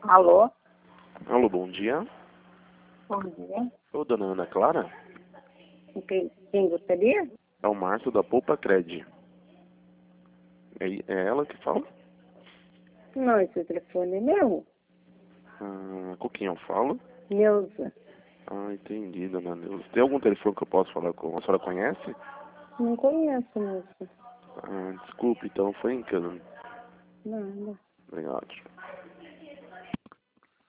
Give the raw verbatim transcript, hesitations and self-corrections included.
Alô? Alô, bom dia. Bom dia. Ô, dona Ana Clara? Quem, quem gostaria? É o Márcio da Poupa Cred. É, é ela que fala? Não, esse telefone é meu. Ah, com quem eu falo? Neuza. Ah, entendi, dona Neuza. Tem algum telefone que eu posso falar com? A senhora conhece? Não conheço, moça. Ah, desculpe, então foi engano. Nada. Obrigado.